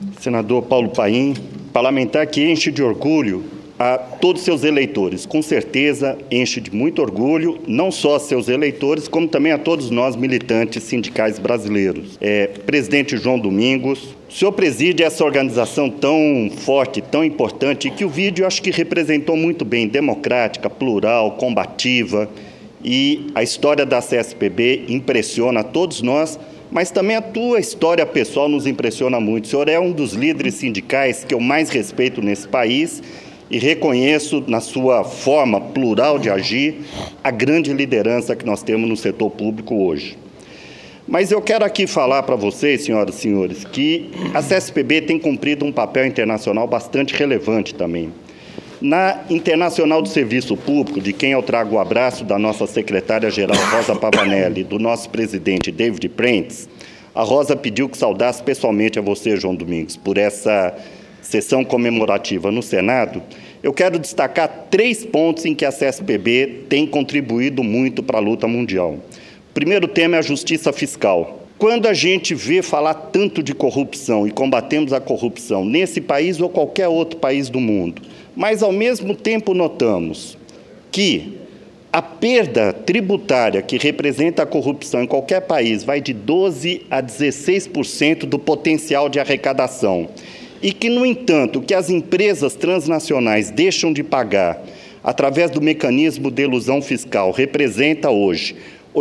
senador Paulo Paim, parlamentar que enche de orgulho a todos seus eleitores. Com certeza enche de muito orgulho, não só a seus eleitores, como também a todos nós militantes sindicais brasileiros. Presidente João Domingos, o senhor preside essa organização tão forte, tão importante, que o vídeo acho que representou muito bem, democrática, plural, combativa, e a história da CSPB impressiona a todos nós, mas também a tua história pessoal nos impressiona muito. O senhor é um dos líderes sindicais que eu mais respeito nesse país e reconheço na sua forma plural de agir a grande liderança que nós temos no setor público hoje. Mas eu quero aqui falar para vocês, senhoras e senhores, que a CSPB tem cumprido um papel internacional bastante relevante também. Na Internacional do Serviço Público, de quem eu trago o abraço da nossa secretária-geral Rosa Pavanelli, do nosso presidente David Prentz, a Rosa pediu que saudasse pessoalmente a você, João Domingos, por essa sessão comemorativa no Senado. Eu quero destacar 3 pontos em que a CSPB tem contribuído muito para a luta mundial. O primeiro tema é a justiça fiscal. Quando a gente vê falar tanto de corrupção e combatemos a corrupção nesse país ou qualquer outro país do mundo, mas, ao mesmo tempo, notamos que a perda tributária que representa a corrupção em qualquer país vai de 12% a 16% do potencial de arrecadação. E que, no entanto, o que as empresas transnacionais deixam de pagar através do mecanismo de elusão fiscal representa hoje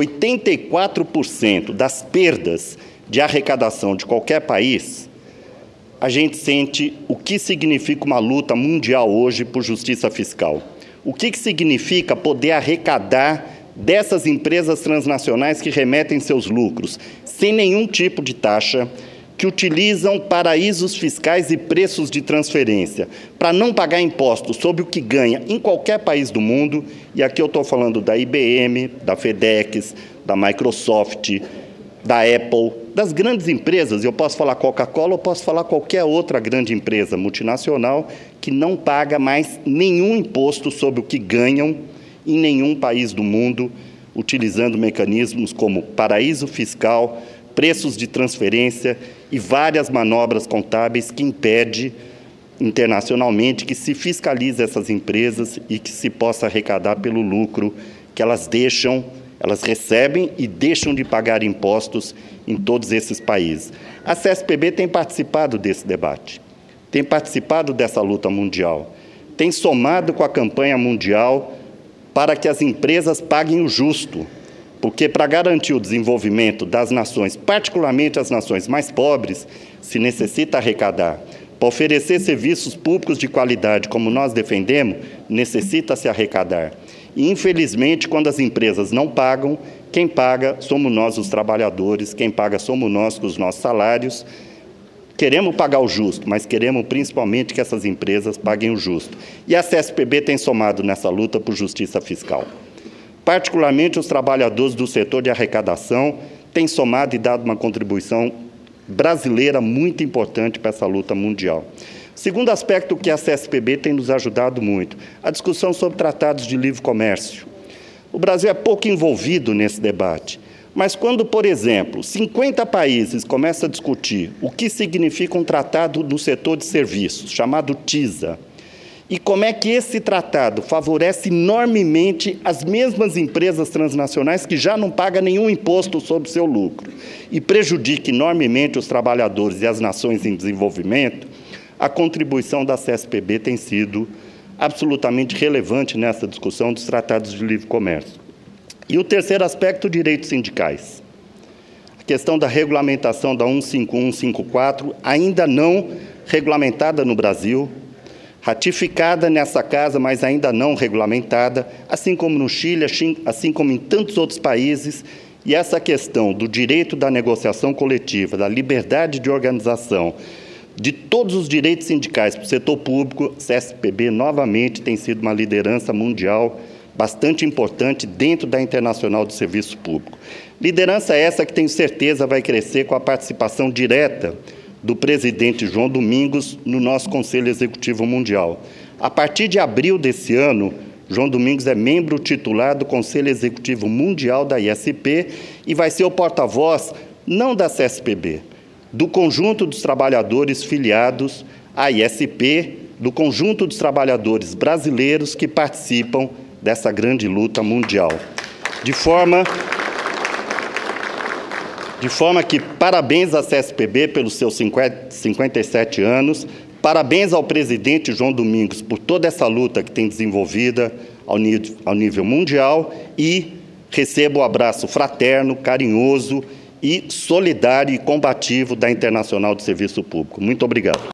84% das perdas de arrecadação de qualquer país, a gente sente o que significa uma luta mundial hoje por justiça fiscal. O que significa poder arrecadar dessas empresas transnacionais que remetem seus lucros sem nenhum tipo de taxa, que utilizam paraísos fiscais e preços de transferência para não pagar impostos sobre o que ganha em qualquer país do mundo, e aqui eu estou falando da IBM, da FedEx, da Microsoft, da Apple, das grandes empresas. Eu posso falar Coca-Cola, eu posso falar qualquer outra grande empresa multinacional que não paga mais nenhum imposto sobre o que ganham em nenhum país do mundo, utilizando mecanismos como paraíso fiscal, preços de transferência e várias manobras contábeis que impedem internacionalmente que se fiscalize essas empresas e que se possa arrecadar pelo lucro que elas recebem e deixam de pagar impostos em todos esses países. A CSPB tem participado desse debate, tem participado dessa luta mundial, tem somado com a campanha mundial para que as empresas paguem o justo, porque para garantir o desenvolvimento das nações, particularmente as nações mais pobres, se necessita arrecadar. Para oferecer serviços públicos de qualidade, como nós defendemos, necessita-se arrecadar. E, infelizmente, quando as empresas não pagam, quem paga somos nós, os trabalhadores, quem paga somos nós com os nossos salários. Queremos pagar o justo, mas queremos principalmente que essas empresas paguem o justo. E a CSPB tem somado nessa luta por justiça fiscal. Particularmente os trabalhadores do setor de arrecadação têm somado e dado uma contribuição brasileira muito importante para essa luta mundial. Segundo aspecto que a CSPB tem nos ajudado muito, a discussão sobre tratados de livre comércio. O Brasil é pouco envolvido nesse debate, mas quando, por exemplo, 50 países começam a discutir o que significa um tratado no setor de serviços, chamado TISA, e como é que esse tratado favorece enormemente as mesmas empresas transnacionais que já não pagam nenhum imposto sobre o seu lucro e prejudica enormemente os trabalhadores e as nações em desenvolvimento, a contribuição da CSPB tem sido absolutamente relevante nessa discussão dos tratados de livre comércio. E o terceiro aspecto, direitos sindicais. A questão da regulamentação da 151, 154, ainda não regulamentada no Brasil, ratificada nessa casa, mas ainda não regulamentada, assim como no Chile, assim como em tantos outros países, e essa questão do direito da negociação coletiva, da liberdade de organização, de todos os direitos sindicais para o setor público, a CSPB novamente tem sido uma liderança mundial bastante importante dentro da Internacional do Serviço Público. Liderança essa que tenho certeza vai crescer com a participação direta do presidente João Domingos no nosso Conselho Executivo Mundial. A partir de abril desse ano, João Domingos é membro titular do Conselho Executivo Mundial da ISP e vai ser o porta-voz não da CSPB, do conjunto dos trabalhadores filiados à ISP, do conjunto dos trabalhadores brasileiros que participam dessa grande luta mundial. De forma que parabéns à CSPB pelos seus 57 anos, parabéns ao presidente João Domingos por toda essa luta que tem desenvolvida ao nível mundial e recebo o abraço fraterno, carinhoso e solidário e combativo da Internacional de Serviço Público. Muito obrigado.